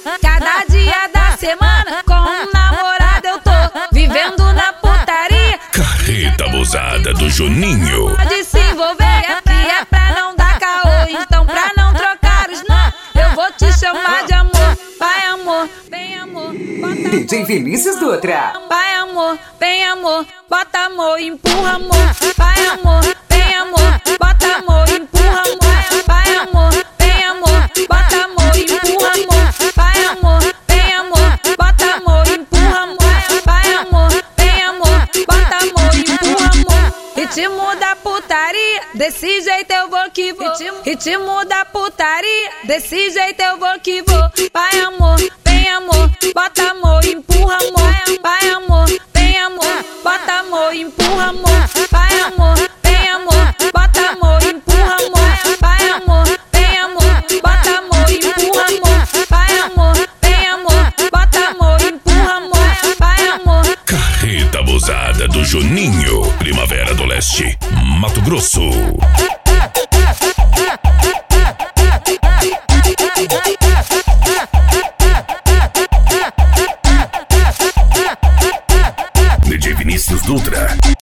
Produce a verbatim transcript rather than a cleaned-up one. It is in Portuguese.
Cada dia da semana com um namorado eu tô vivendo na putaria. Carreta abusada do Juninho. Pode se envolver, que é pra não dar caô. Então pra não trocar os não, eu vou te chamar de amor. Vai amor, vem amor, bota D J Vinícius Dutra. vai amor, vem amor, bota amor, empurra amor. Vai amor, vem amor, bota amor, empurra amor. Vai amor, vem amor, bota amor, empurra amor. Vai amor, vem amor, bota amor, empurra amor. Vai amor, vem amor, bota amor, empurra amor. Ritmo da putaria, desse jeito eu vou que vou. Ritmo da putaria, desse jeito eu vou que vou. Vai amor, vem amor, bota amor, empurra amor. Vai amor, vem amor, bota amor, empurra amor. Vai amor, vem amor, bota amor, empurra amor. Vai amor, vem amor, bota amor, empurra amor. Vai amor, vem amor, bota amor, empurra amor. Vai amor. Carreta abusada do Juninho. Primavera do Leste, Mato Grosso. D J Vinícius Dutra.